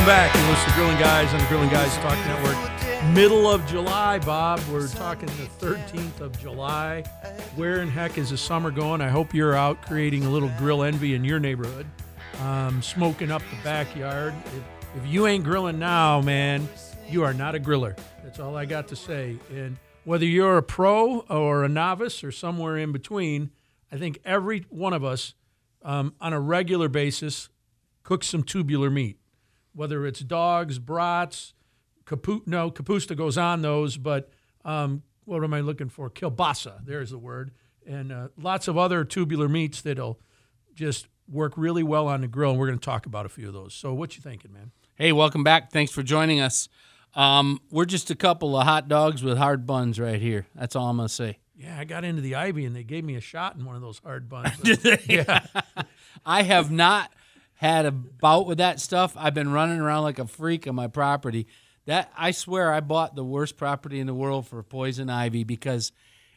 Welcome back. You listen to Grilling Guys on the Grilling Guys Talk Network. Middle of July, Bob. We're talking the 13th of July. Where in heck is the summer going? I hope you're out creating a little grill envy in your neighborhood, smoking up the backyard. If you ain't grilling now, man, you are not a griller. That's all I got to say. And whether you're a pro or a novice or somewhere in between, I think every one of us on a regular basis cooks some tubular meat. Whether it's dogs, brats, Kapusta goes on those, but what am I looking for? Kielbasa, there's the word. And lots of other tubular meats that'll just work really well on the grill, and we're going to talk about a few of those. So what you thinking, man? Hey, welcome back. Thanks for joining us. We're just a couple of hot dogs with hard buns right here. That's all I'm going to say. Yeah, I got into the Ivy, and they gave me a shot in one of those hard buns. Did they? Yeah. I have not had a bout with that stuff. I've been running around like a freak on my property. That I swear I bought the worst property in the world for poison ivy because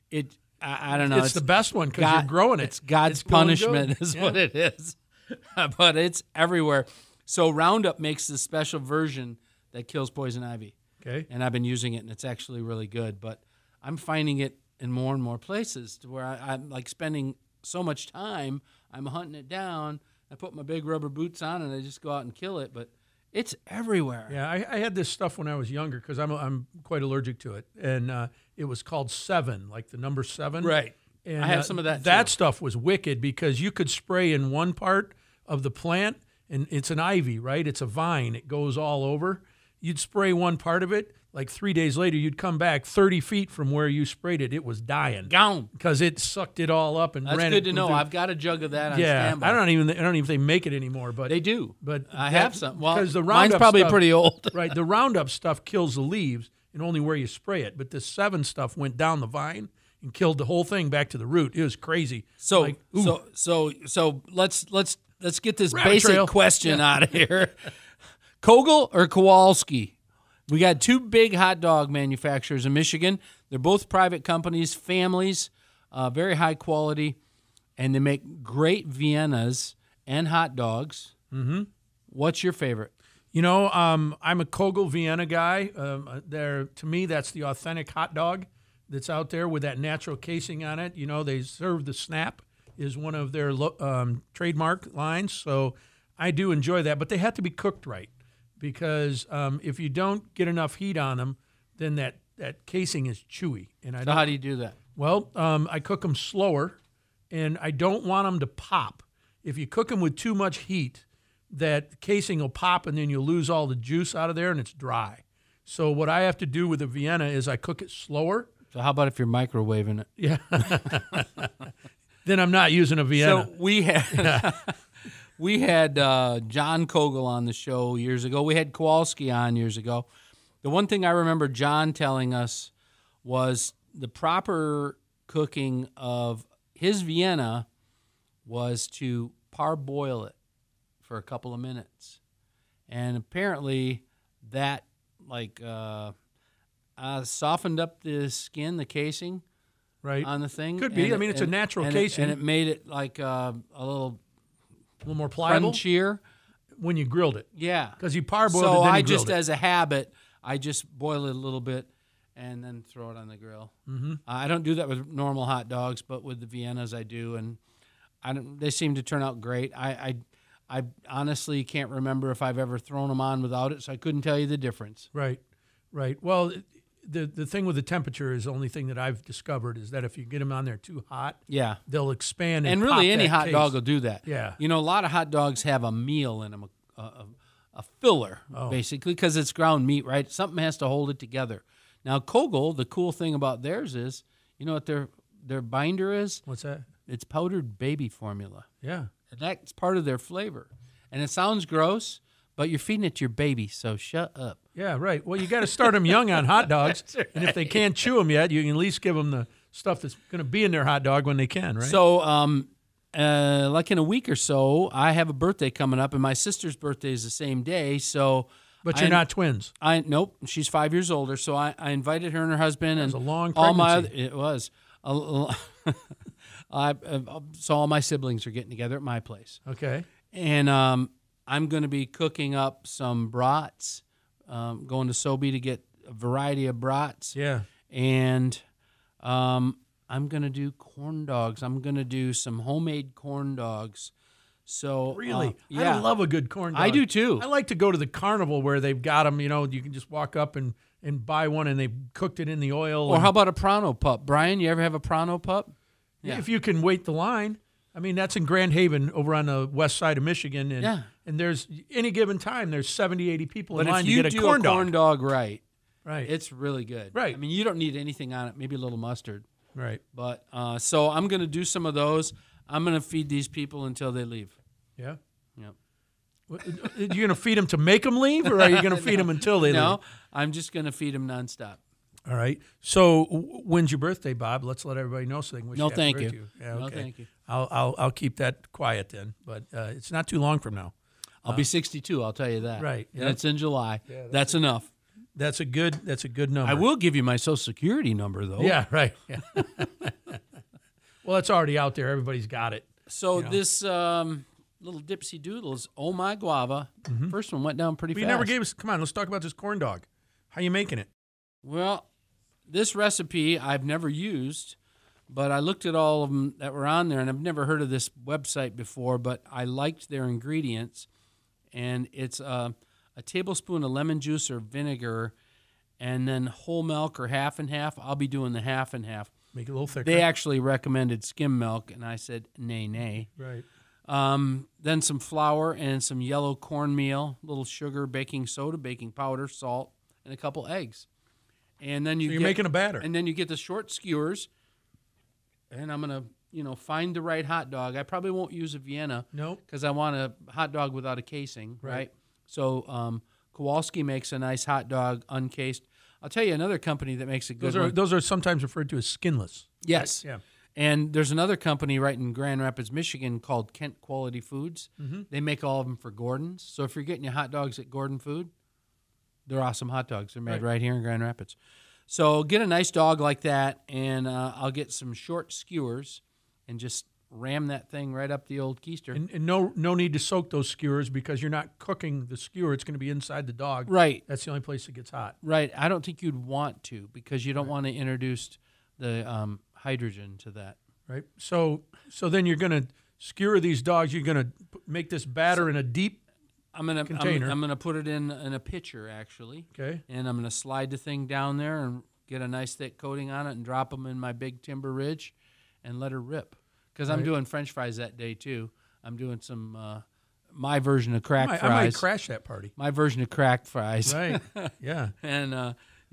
I don't know. It's the best one because you're growing it. It's God's punishment is what it is. But it's everywhere. So Roundup makes this special version that kills poison ivy. Okay. And I've been using it, and it's actually really good. But I'm finding it in more and more places to where I'm like spending so much time, I'm hunting it down. I put my big rubber boots on, and I just go out and kill it. But it's everywhere. Yeah, I had this stuff when I was younger because I'm quite allergic to it. And it was called 7, like the number 7. Right. And I have some of that, That too. stuff was wicked because you could spray in one part of the plant, and it's an ivy, right? It's a vine. It goes all over. You'd spray one part of it. Like 3 days later, you'd come back 30 feet from where you sprayed it. It was dying. Gone. Because it sucked it all up and That's ran good it to know. through. I've got a jug of that on Yeah, standby. I don't even if they make it anymore, but They do. But I have some. Well, because the mine's Roundup probably stuff, pretty old. right? The Roundup stuff kills the leaves and only where you spray it. But the 7 stuff went down the vine and killed the whole thing back to the root. It was crazy. So Like, ooh. so let's get this Rabbit basic trail. question out of here. Kogel or Kowalski? We got 2 big hot dog manufacturers in Michigan. They're both private companies, families, very high quality, and they make great Viennas and hot dogs. Mm-hmm. What's your favorite? You know, I'm a Kogel Vienna guy. To me, that's the authentic hot dog that's out there with that natural casing on it. You know, they serve the snap is one of their trademark lines, so I do enjoy that. But they have to be cooked right because if you don't get enough heat on them, then that casing is chewy. And So how do you do that? Well, I cook them slower, and I don't want them to pop. If you cook them with too much heat, that casing will pop, and then you'll lose all the juice out of there, and it's dry. So what I have to do with the Vienna is I cook it slower. So how about if you're microwaving it? Yeah. Then I'm not using a Vienna. So we had John Kogel on the show years ago. We had Kowalski on years ago. The one thing I remember John telling us was the proper cooking of his Vienna was to parboil it for a couple of minutes. And apparently that softened up the skin, the casing right on the thing. Could be. I mean, it's a natural casing. And it made it like a little more pliable crunchier when you grilled it. Yeah. Because you parboiled it, so then I you grilled just, it. as a habit, I just boil it a little bit and then throw it on the grill. Mm-hmm. I don't do that with normal hot dogs, but with the Viennas I do, and they seem to turn out great. I honestly can't remember if I've ever thrown them on without it, so I couldn't tell you the difference. Right. Well, the thing with the temperature is the only thing that I've discovered is that if you get them on there too hot, yeah, they'll expand and pop really any that hot case. dog will do that. Yeah. You know, a lot of hot dogs have a meal in them, a filler, basically, because it's ground meat, right? Something has to hold it together. Now, Kogel, the cool thing about theirs is, you know what their binder is? What's that? It's powdered baby formula. Yeah. And that's part of their flavor. And it sounds gross, but you're feeding it to your baby, so shut up. Yeah, right. Well, you got to start them young on hot dogs, Right. and if they can't chew them yet, you can at least give them the stuff that's going to be in their hot dog when they can, right? So, like in a week or so, I have a birthday coming up, and my sister's birthday is the same day. So, but you're not twins. Nope, she's 5 years older. So I invited her and her husband, and was a long all my pregnancy. it was. So all my siblings are getting together at my place. Okay. And I'm going to be cooking up some brats, going to Sobe to get a variety of brats. Yeah. And I'm going to do corn dogs. I'm going to do some homemade corn dogs. So Really? yeah. I love a good corn dog. I do too. I like to go to the carnival where they've got them, you can just walk up and buy one and they've cooked it in the oil. Or how about a Pronto pup? Brian, you ever have a Pronto pup? Yeah. If you can wait the line. I mean, that's in Grand Haven over on the west side of Michigan. And, and there's any given time, there's 70, 80 people in line to get a corn dog. But if you do a corn dog right, right, it's really good. Right. I mean, you don't need anything on it, maybe a little mustard. Right. But so I'm going to do some of those. I'm going to feed these people until they leave. Yeah? Yep. Are you going to feed them to make them leave, or are you going to feed them until they leave? No, I'm just going to feed them nonstop. All right. So when's your birthday, Bob? Let's let everybody know so they can wish No, you happy thank birthday. you. Yeah, okay. No, thank you. I'll keep that quiet then, but it's not too long from now. I'll be 62. I'll tell you that. Right. And it's in July. Yeah, that's enough. That's a good number. I will give you my Social Security number though. Yeah. Right. Yeah. Well, it's already out there. Everybody's got it. So this little Dipsy Doodles, oh my guava. Mm-hmm. First one went down pretty fast. You never gave us. Come on, let's talk about this corn dog. How you making it? Well, this recipe I've never used, but I looked at all of them that were on there, and I've never heard of this website before, but I liked their ingredients, and it's a tablespoon of lemon juice or vinegar, and then whole milk or half and half. I'll be doing the half and half. Make it a little thicker. They actually recommended skim milk, and I said, nay. Right. Then some flour and some yellow cornmeal, a little sugar, baking soda, baking powder, salt, and a couple eggs. And then you're making a batter. And then you get the short skewers, and I'm going to, find the right hot dog. I probably won't use a Vienna. Nope. Because I want a hot dog without a casing, right? So Kowalski makes a nice hot dog uncased. I'll tell you another company that makes a good one. Those are sometimes referred to as skinless. Yes. Right? Yeah. And there's another company right in Grand Rapids, Michigan called Kent Quality Foods. Mm-hmm. They make all of them for Gordon's. So if you're getting your hot dogs at Gordon Food, they're awesome hot dogs. They're made right here in Grand Rapids. So get a nice dog like that, and I'll get some short skewers and just ram that thing right up the old keister. And no need to soak those skewers because you're not cooking the skewer. It's going to be inside the dog. Right. That's the only place it gets hot. Right. I don't think you'd want to because you don't want to introduce the hydrogen to that. Right. So then you're going to skewer these dogs. You're going to make this batter in a deep container. I'm gonna put it in a pitcher actually. Okay. And I'm gonna slide the thing down there and get a nice thick coating on it and drop them in my big Timber Ridge, and let her rip. Because I'm doing French fries that day too. I'm doing some my version of cracked fries. I might crash that party. My version of cracked fries. Right. Yeah. And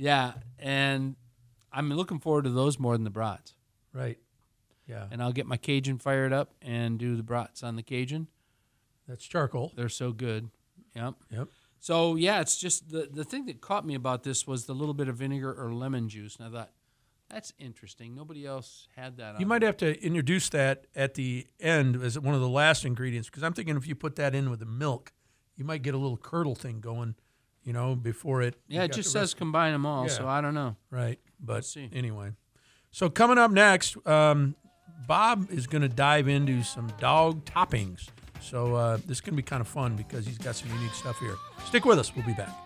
and I'm looking forward to those more than the brats. Right. Yeah. And I'll get my Cajun fired up and do the brats on the Cajun. That's charcoal. They're so good. Yep. Yep. So, yeah, it's just the thing that caught me about this was the little bit of vinegar or lemon juice. And I thought, that's interesting. Nobody else had that on. You might have to introduce that at the end as one of the last ingredients because I'm thinking if you put that in with the milk, you might get a little curdle thing going, before it. Yeah, it just says combine them all, so I don't know. Right. But anyway. So coming up next, Bob is going to dive into some dog toppings. So this is going to be kind of fun because he's got some unique stuff here. Stick with us. We'll be back.